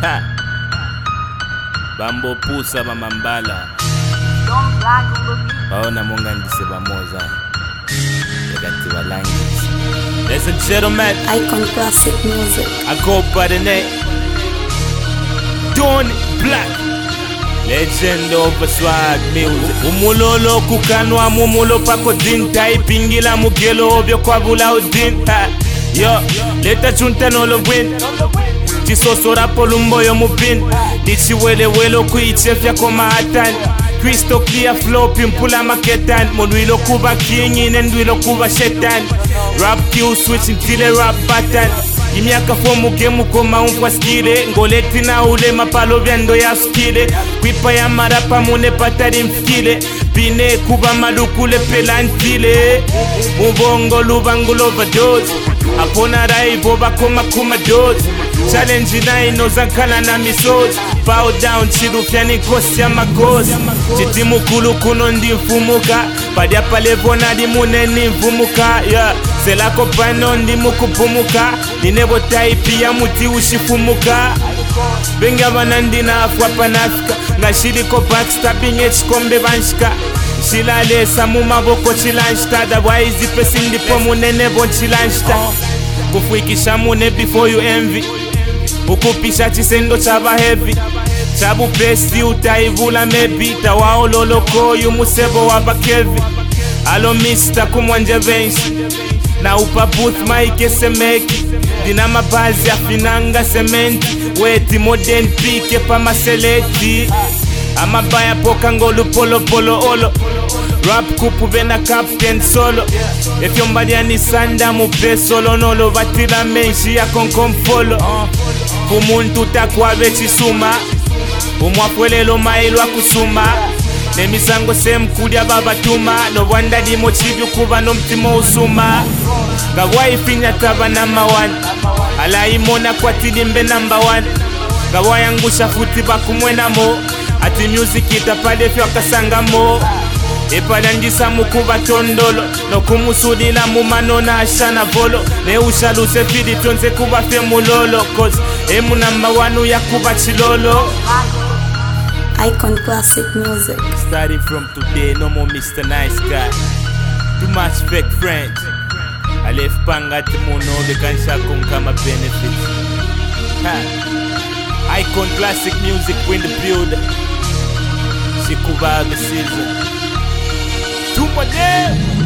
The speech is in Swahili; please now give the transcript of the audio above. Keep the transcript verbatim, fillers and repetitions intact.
Ha. Bambo pusa bamambala. Baona monga ndise bamoza. Legati balangis. Ladies and gentlemen, Icon Classic Music. I go by the name Don Black, legend of swag music. Umulolo kukanwa mumulo pako dinta ipingila mugelo obyo kwa bula udinta. Yo, leta chunta nolo win. Chisosora polumbo yo mupin. Dichi wele welo kuichefya koma hatan. Crystal clear flow pimpula maketan. Monwilo kuba king in and wilo kuba shetan. Rap kill switching tile rap button. Imiaka fomu gemu koma umpwa skile. Ngoleti na ule mapalo vyando ya skile. Kwipa ya marapa mune patari mfkile. Pine kuba malukule pelantile. Mubongo lubangulo overdose. Apona raibo bakoma kuma dose. Challenge na ino zankana na misozi. Bow down chirufya ni kosi ya makosi. Chitimu kulu kuno ndi mfumuka. Padia pale bona di mune ni mfumuka. Yeah. Selako pano ndi mukupumuka. Ninebo taipi ya muti ushifumuka. Benga banandi na afwa panafika. Nga shiriko backstabbing echikombe banshika. Shilale samu maboko chilanshita. Otherwise ipesi ndipo munene bon chilanshita. Kufuikisha mune before you envy. Ukupisha chisendo chaba heavy. Chabu pesti utaivula maybe. Tawao loloko yu musebo wabakevi. Alo mister kumwanje benshi. Na upa booth maike semeki. Dina mabazi ya finanga sementi. Weti modern pike pa maseleti. Amabaya poka ngolu polo polo olo. Rap kupu bena captain solo. Efyo mbali ya nisanda mupe solo nolo. Vatila menshi ya konkom follow. Kumuntu takwa vechisuma. Umwapwelelo mailwa kusuma. Nemisango semkudia babatuma. No wanda di mochivyo kuba no mtimo usuma. Gagwa ifinya taba number one. Ala imona kwa tilimbe number one. Gagwa yangusha futi bakumwena mo. Ati music itapade fyo kasanga mo. Epalandisa mukuba tondolo. No kumusudila mumano na ashana volo. Ne ushaluse fidi tonze kuba fe mulolo. Cause emu number one ya kuba chilolo. Icon Classic Music. Starting from today, no more Mister Nice Guy. Too much fake friends. I left panga timuno bekansha kama benefits. Ha. Icon Classic Music win the build. Shikuba the season. Two more days.